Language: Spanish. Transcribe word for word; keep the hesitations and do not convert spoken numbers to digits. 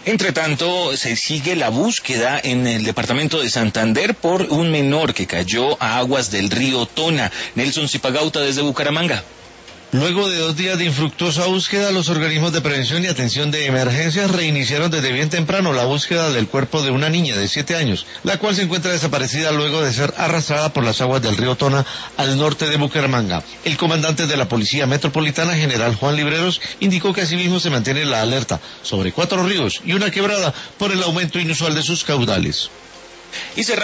Entre tanto, se sigue la búsqueda en el departamento de Santander por un menor que cayó a aguas del río Tona. Nelson Zipagauta desde Bucaramanga. Luego de dos días de infructuosa búsqueda, los organismos de prevención y atención de emergencias reiniciaron desde bien temprano la búsqueda del cuerpo de una niña de siete años, la cual se encuentra desaparecida luego de ser arrastrada por las aguas del río Tona al norte de Bucaramanga. El comandante de la Policía Metropolitana, general Juan Libreros, indicó que asimismo se mantiene la alerta sobre cuatro ríos y una quebrada por el aumento inusual de sus caudales. Y cerramos